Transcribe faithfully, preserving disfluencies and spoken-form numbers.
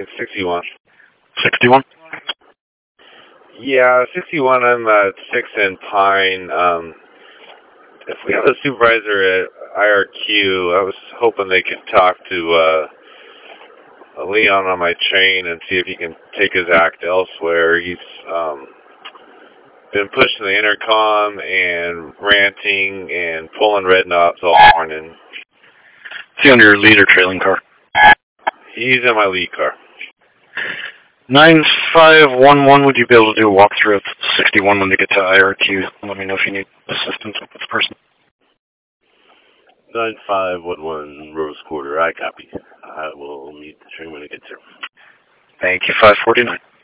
sixty-one. sixty-one? Yeah, sixty-one, I'm at six and Pine. Um, if we have a supervisor at I R Q, I was hoping they could talk to uh, Leon on my train and see if he can take his act elsewhere. He's um, been pushing the intercom and ranting and pulling red knobs all morning. Is he under your lead or trailing car? He's in my lead car. nine five one one, would you be able to do a walkthrough of sixty-one when they get to I R Q? Let me know if you need assistance with this person. nine five one one, Rose Quarter, I copy. I will meet the train when it gets here. Thank you, five forty-nine.